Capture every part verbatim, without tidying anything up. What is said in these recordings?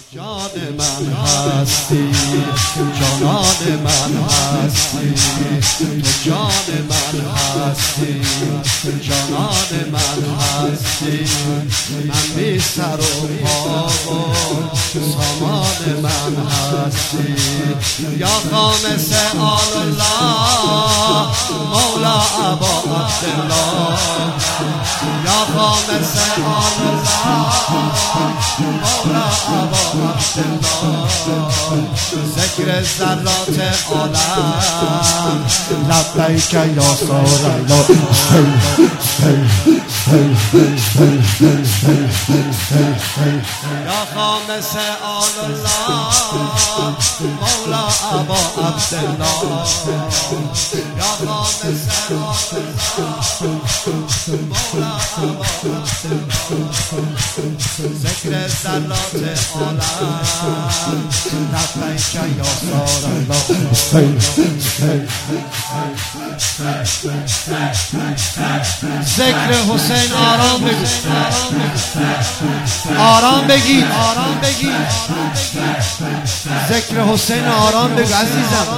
جان من هستی، جانان من هستی، تو جان من هستی، جانان من هستی. من بی سر و پا و سامان من هستی. یا خامس آل الله مولا ابا عبدالله، یا خامس آل الله مولا ابا عبدالله. ذکر ذرات عالم لبیک یا سار الله. یا خامس آل الله مولا ابا عبدالله، یا خامس آل الله مولا ابا عبدالله. ذکر ذرات عالم لبیک یا سار الله. ذکر حسین آرام بگو، آرام بگید، آرام بگید. ذکر حسین آرام بگو عزیزم.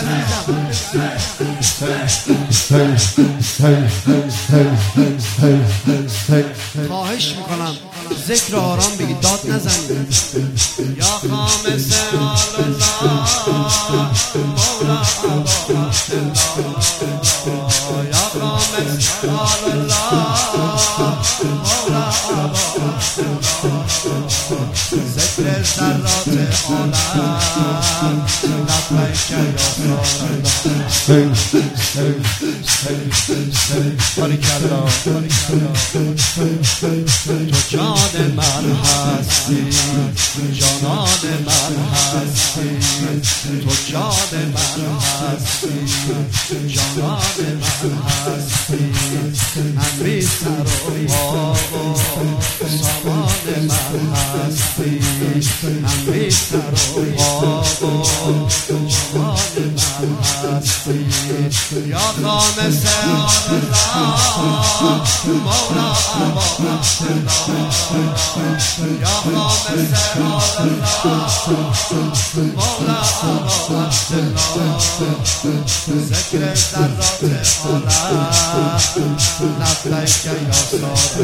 خواهش میکنم ذکر آرام بگید، داد نزنید. یا خامس آل الله مولا ابا عبدالله، یا خامس آل الله مولا ابا عبدالله. ذکر ذرات عالم لبیک یا سار الله. باریکالله. تو جان من هستی، جانان من هستی، تو جان من هستی، جانان من هستی. من بی سر و پا و سامان من هستی، من بی سر و پا و سامان من هستی. یا خامس آل الله مولا ابا عبدالله، یا خامس آل الله مولا ابا عبدالله. ذکر ذرات عالم لبیک یا سار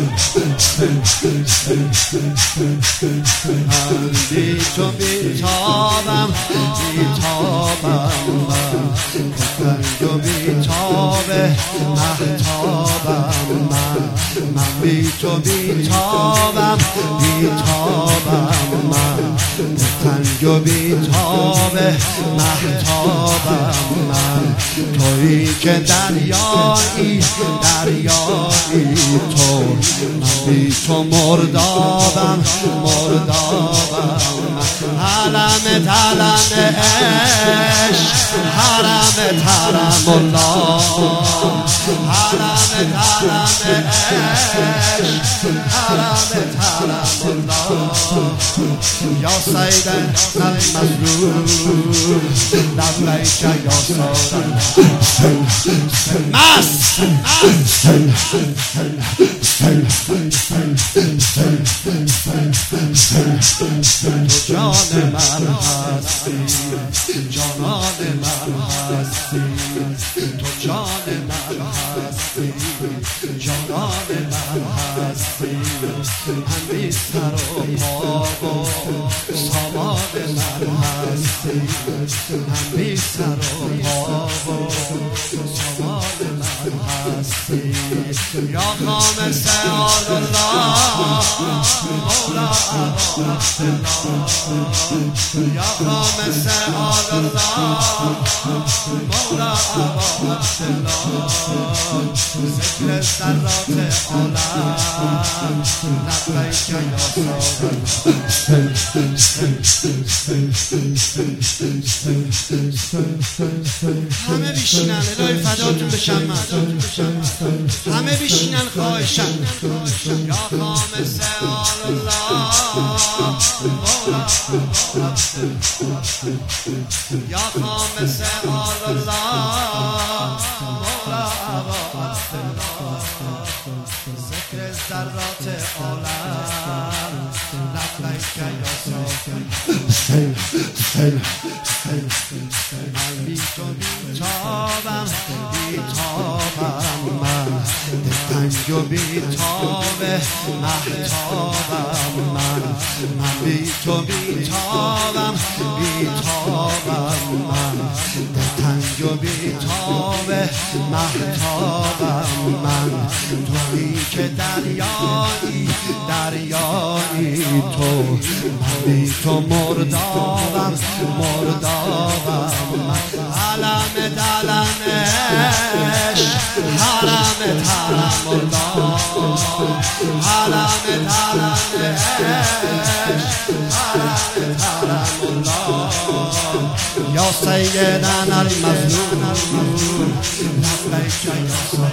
من بی تو بیتابم، بیتابم من رنگ و بیتاب مهتابم من. من بی تو بیتابم، بیتابم من رنگ و بیتاب مهتابم من. تویی که دریایی، دریایی تو. من بی تو مردابم، مردابم من. حرم تلم عشق، حرم ترم الله، حرم ترم عشق، حرم ترم الله. یا سید المظلوم لبیک یا سار الله. مست تو جان من هستی، جانان من هستی، تو جان من هستی، جانان من هستی. من بی سر و پا و سامان من هستی، من بی سر و پا و سامان من هستی. یا خامس آل الله مولا ابا عبدالله، یا خامس آل الله مولا ابا عبدالله. ذکر ذرات عالم لبیک یا سار الله. همه بیشینن الهی فداتون بشم من، همه بیشینن خواهشم. یا خامس آل الله مولا ابا عبدالله، یا خامس آل الله مولا ابا عبدالله. ذکر ذرات عالم لبیک یا من بی تو بیتابم بیتابم من تنگ و بیتابه مهتابم من من بی تو بیتابم بیتابم من تنگ و بیتابه مهتابم من تویی که دریایی دریایی تو من بی تو مردابم مردابم من علم دلمش حرم حرم الله حرم دلمش حرم حرم الله یا سیدنا المظلوم لبیک یا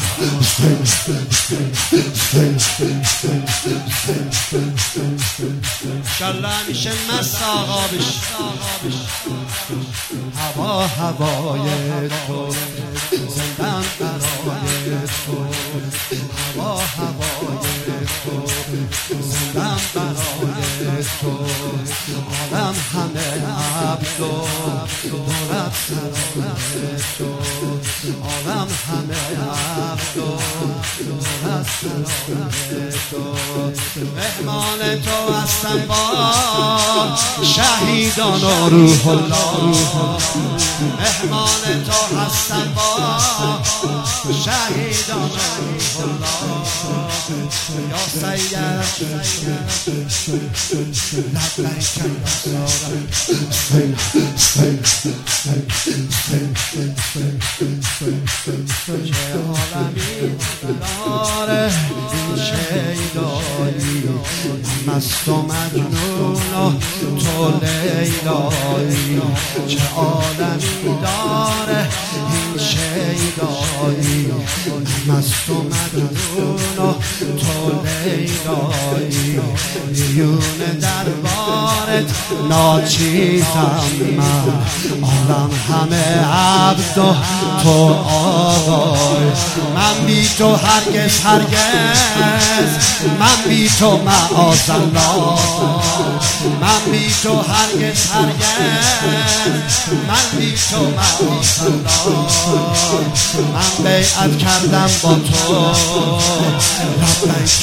انشالله میشه مست آقا بش هوا هوای تو زندم برای تو هوا هوای تو زندم برای تو عالم همه عبد و دولت سرای تو عالم همه عبد و دولت سرای تو مهمان تو هستم با شهیدان و روح الله مهمان تو هستم با شهیدان و روح الله یا سید لبیک یا چه عالمی داره این شیدایی مست و مجنون و تو لیلایی چه عالمی داره این شیدایی مست و مجنون و تو لیلایی بیون دربارت ناچیزم من عالم همه عبد و تو آقای من بی تو هرگز هرگز من بی تو معاذالله من بی تو هرگز هرگز من بی تو معاذالله من بیعت کردم با تو لبیک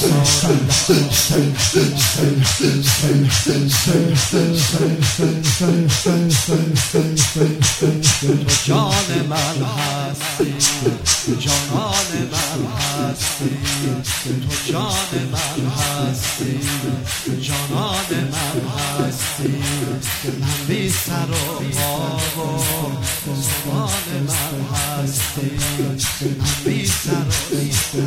یا تو جان من هستی جانان من هستی تو جان من هستی جانان من هستی من بی سر و پا و زبان من هستی من بی سر و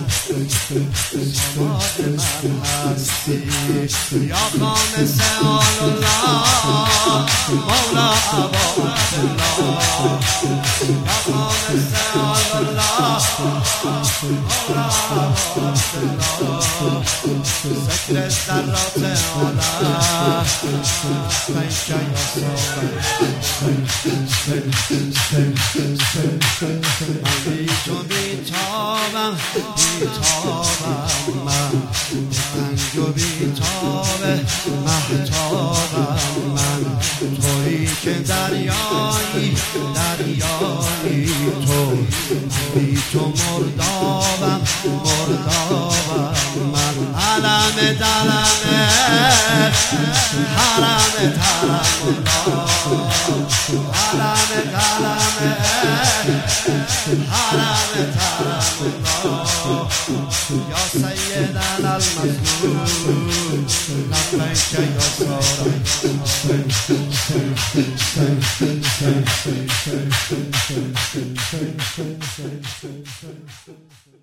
زبان من هستی یا خامس آل الله مولا ابا عبدالله یا خامس آل الله مولا ابا عبدالله ذکر ذرات عالم لبیک من بی تو بیتابم بیتابم من تنگ و بیتابه مهتابم من تویی که دریایی دریایی تو بی تو مردابم مردابم من علم دلمه حرم حرم الله علم دلمه حرم حرم الله یا سیدنا المظلوم لبیک یا سارا